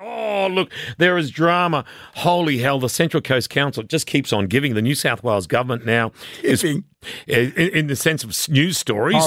Oh, look, there is drama. Holy hell, the Central Coast Council just keeps on giving. The New South Wales government now is, in the sense of news stories,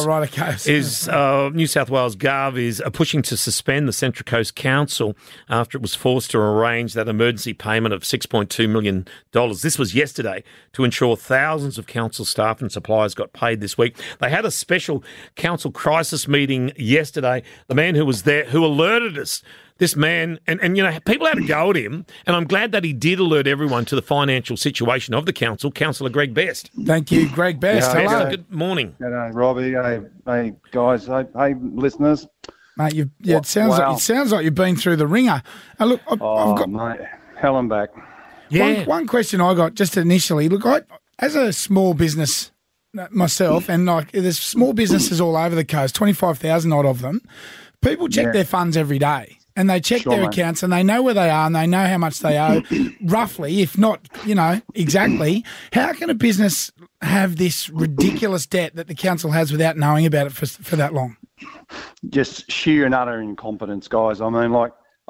New South Wales Gov is pushing to suspend the Central Coast Council after it was forced to arrange that emergency payment of $6.2 million. This was yesterday to ensure thousands of council staff and suppliers got paid this week. They had a special council crisis meeting yesterday. The man who was there, who alerted us, this man, and you know, people had a go at him, and I'm glad that he did alert everyone to the financial situation of the council, Councillor Greg Best. Thank you, Greg Best. Yeah, hello. Good morning. G'day, Robbie. Hey, guys. Hey, listeners. Mate, it sounds like you've been through the ringer. Look, I've got mate, hell I'm back. Yeah. One question I got just initially. Look, as a small business myself, and like there's small businesses all over the coast, 25,000 odd of them. People check their funds every day. And they check their accounts and they know where they are and they know how much they owe, roughly, if not, exactly. How can a business have this ridiculous debt that the council has without knowing about it for that long? Just sheer and utter incompetence, guys. I mean,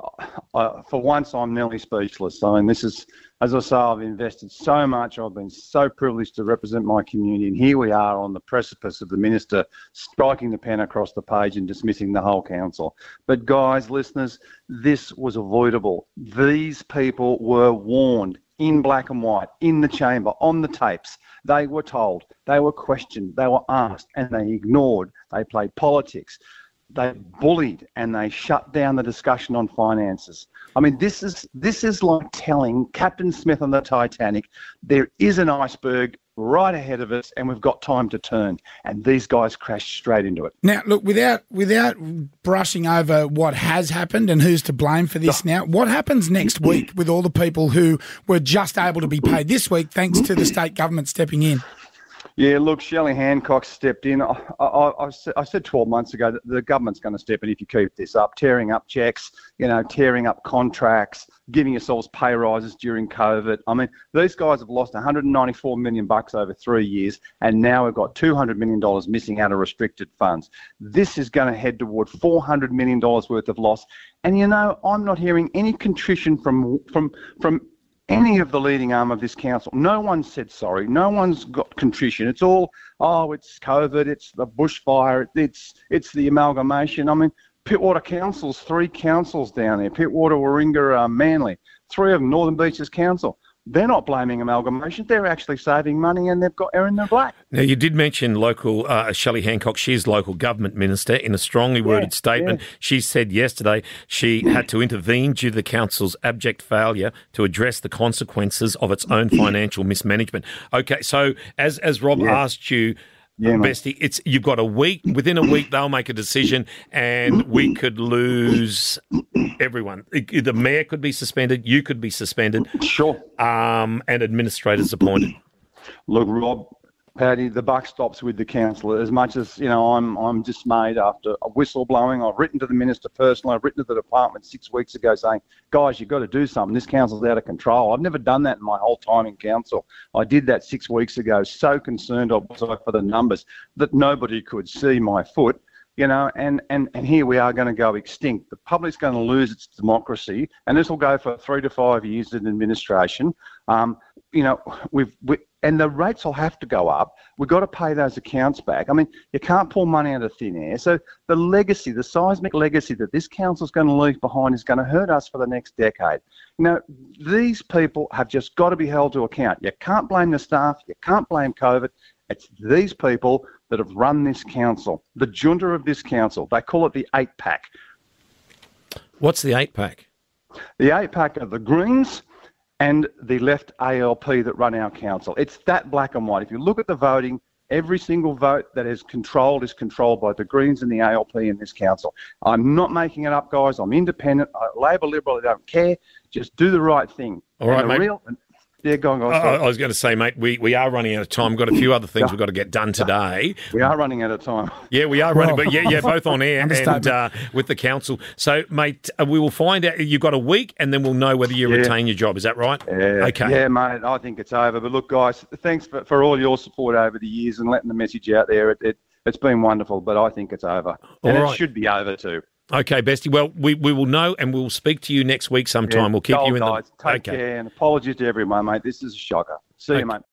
for once, I'm nearly speechless. I mean, this is, as I say, I've invested so much. I've been so privileged to represent my community. And here we are on the precipice of the minister striking the pen across the page and dismissing the whole council. But guys, listeners, this was avoidable. These people were warned in black and white, in the chamber, on the tapes. They were told, they were questioned, they were asked, and they ignored. They played politics. They bullied and they shut down the discussion on finances. I mean, this is like telling Captain Smith on the Titanic, there is an iceberg right ahead of us and we've got time to turn. And these guys crashed straight into it. Now, look, without brushing over what has happened and who's to blame for this now, what happens next week with all the people who were just able to be paid this week thanks to the state government stepping in? Yeah, look, Shelley Hancock stepped in. I said 12 months ago that the government's going to step in if you keep this up, tearing up checks, tearing up contracts, giving yourselves pay rises during COVID. I mean, these guys have lost $194 million over 3 years, and now we've got $200 million missing out of restricted funds. This is going to head toward $400 million worth of loss. And, I'm not hearing any contrition from any of the leading arm of this council. No one said sorry. No one's got contrition. It's all, it's COVID, it's the bushfire, it's the amalgamation. I mean, Pittwater Council's 3 councils down there, Pittwater, Warringah, Manly, 3 of them, Northern Beaches Council. They're not blaming amalgamation. They're actually saving money and they've got air in their black. Now, you did mention local Shelley Hancock. She's local government minister. In a strongly worded statement, she said yesterday she had to intervene due to the council's abject failure to address the consequences of its own financial mismanagement. Okay, so as Rob asked you, Bestie, you've got a week. Within a week, they'll make a decision, and we could lose everyone. The mayor could be suspended. You could be suspended. Sure. And administrators appointed. Look, Rob, Paddy, the buck stops with the council. As much as, I'm dismayed after a whistleblowing. I've written to the minister personally. I've written to the department 6 weeks ago saying, guys, you've got to do something. This council's out of control. I've never done that in my whole time in council. I did that 6 weeks ago. So concerned I was for the numbers that nobody could see my foot. And here we are going to go extinct. The public's going to lose its democracy, and this will go for 3 to 5 years in administration. And the rates will have to go up. We've got to pay those accounts back. I mean, you can't pull money out of thin air. So the legacy, the seismic legacy that this council's going to leave behind is going to hurt us for the next decade. These people have just got to be held to account. You can't blame the staff. You can't blame COVID. It's these people that have run this council, the junta of this council. They call it the 8-pack. What's the 8-pack? The 8-pack are the Greens and the left ALP that run our council. It's that black and white. If you look at the voting, every single vote that is controlled by the Greens and the ALP in this council. I'm not making it up, guys. I'm independent. Labor, Liberal, I don't care. Just do the right thing. All right, mate. Yeah, go on, guys. I was going to say, mate, we are running out of time. We've got a few other things we've got to get done today. We are running out of time. Yeah, we are running, but both on air and with the council. So, mate, we will find out. You've got a week, and then we'll know whether you retain your job. Is that right? Yeah. Okay. Yeah, mate, I think it's over. But look, guys, thanks for all your support over the years and letting the message out there. It's been wonderful, but I think it's over. And it should be over too. Okay, Bestie. Well, we will know, and we'll speak to you next week sometime. We'll keep you in guys. Take care, and apologies to everyone, mate. This is a shocker. See you, mate.